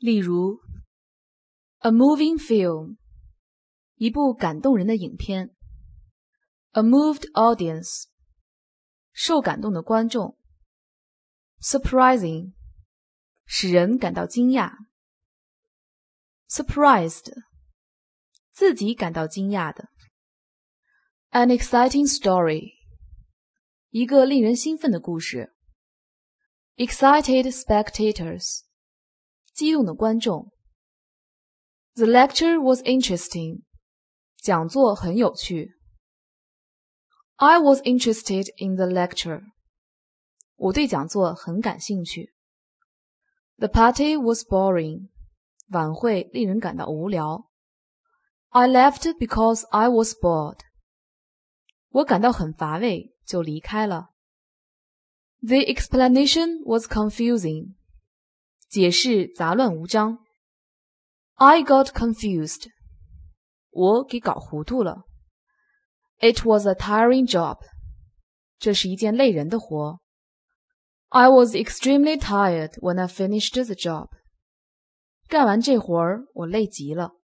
例如 A moving film 一部感动人的影片 A moved audience 受感动的观众 Surprising 使人感到惊讶 Surprised 自己感到惊讶的 An exciting story 一个令人兴奋的故事 Excited spectators 激动的观众 The lecture was interesting 讲座很有趣 I was interested in the lecture 我对讲座很感兴趣 The party was boring 晚会令人感到无聊 I left because I was bored 我感到很乏味就离开了 The explanation was confusing 解释杂乱无章 I got confused 我给搞糊涂了 It was a tiring job 这是一件累人的活 I was extremely tired when I finished the job 干完这活儿我累极了